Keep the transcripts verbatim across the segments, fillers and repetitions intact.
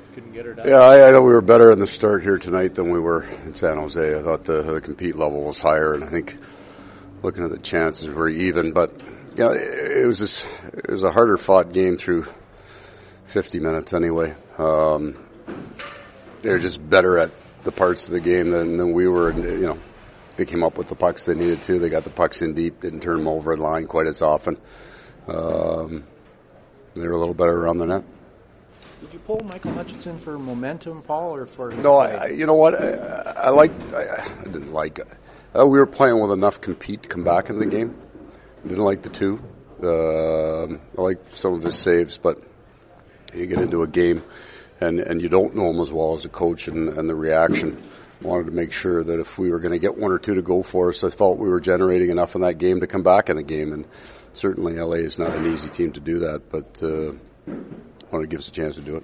couldn't get her done. Yeah, I, I thought we were better in the start here tonight than we were in San Jose. I thought the, the compete level was higher, and I think looking at the chances were even. But you know, it, it was just, it was a harder fought game through fifty minutes anyway. Um, they were just better at the parts of the game than, than we were. And, you know, they came up with the pucks they needed to. They got the pucks in deep, didn't turn them over in line quite as often. Um, they were a little better around the net. Did you pull Michael Hutchinson for momentum, Paul, or for his No, play? I, you know what? I, I liked. I, I didn't like it. Uh, we were playing with enough compete to come back in the game. Didn't like the two. Uh, I liked some of his saves, but you get into a game and, and you don't know him as well as a coach and, and the reaction. Wanted to make sure that if we were going to get one or two to go for us, I felt we were generating enough in that game to come back in the game. And certainly L A is not an easy team to do that, but uh, wanted to give us a chance to do it.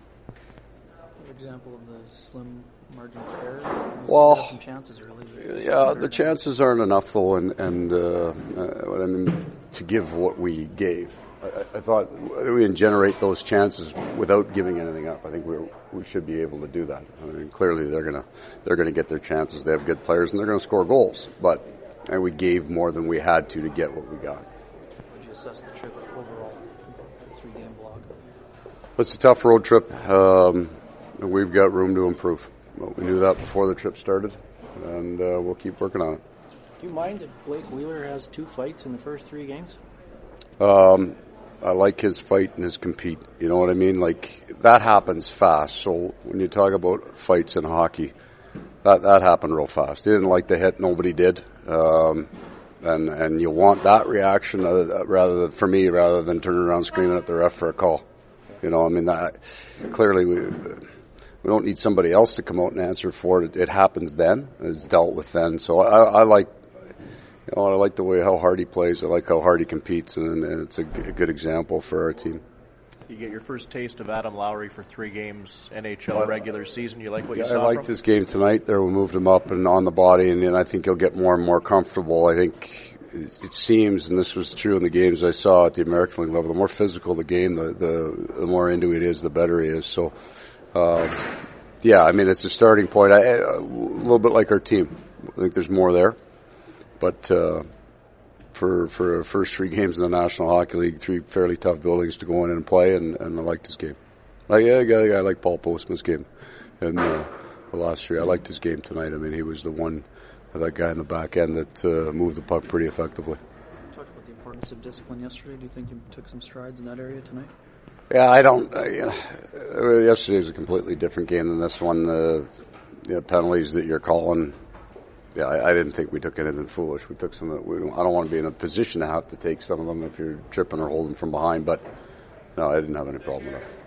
An example of the slim margin for error? Well, some chances really. Yeah, the chances aren't enough though, and, and uh, uh, I mean, to give what we gave. I, I thought we didn't generate those chances without giving anything up. I think we we should be able to do that. I mean, clearly they're gonna they're gonna get their chances. They have good players and they're gonna score goals. But and we gave more than we had to to get what we got. Would you assess the trip overall, the three-game block? It's a tough road trip. Um, we've got room to improve. Well, we knew that before the trip started, and uh, we'll keep working on it. Do you mind that Blake Wheeler has two fights in the first three games? Um, I like his fight and his compete. You know what I mean? Like, that happens fast. So when you talk about fights in hockey, that that happened real fast. He didn't like the hit. Nobody did. Um, and and you want that reaction rather than, for me, rather than turning around screaming at the ref for a call. You know, I mean, that clearly we we don't need somebody else to come out and answer for it. It happens then. It's dealt with then. So I, I like. You know, I like the way how hard he plays. I like how hard he competes, and, and it's a, g- a good example for our team. You get your first taste of Adam Lowry for three games, N H L regular season. You like what you yeah, saw I liked from his game tonight. There, we moved him up and on the body, and, and I think he'll get more and more comfortable. I think it, it seems, and this was true in the games I saw at the American League level, the more physical the game, the the, the more into it is, the better he is. So, uh, yeah, I mean, it's a starting point. I, a little bit like our team. I think there's more there. But uh, for for our first three games in the National Hockey League, three fairly tough buildings to go in and play, and, and I liked his game. Like yeah, I, got, I like Paul Postman's game in the, the last three. I liked his game tonight. I mean, he was the one, that guy in the back end that uh, moved the puck pretty effectively. You talked about the importance of discipline yesterday. Do you think you took some strides in that area tonight? Yeah, I don't. Uh, you know, yesterday was a completely different game than this one. The you know, penalties that you're calling. Yeah, I, I didn't think we took anything foolish. We took some that we don't, I don't want to be in a position to have to take some of them if you're tripping or holding from behind, but no, I didn't have any problem with that.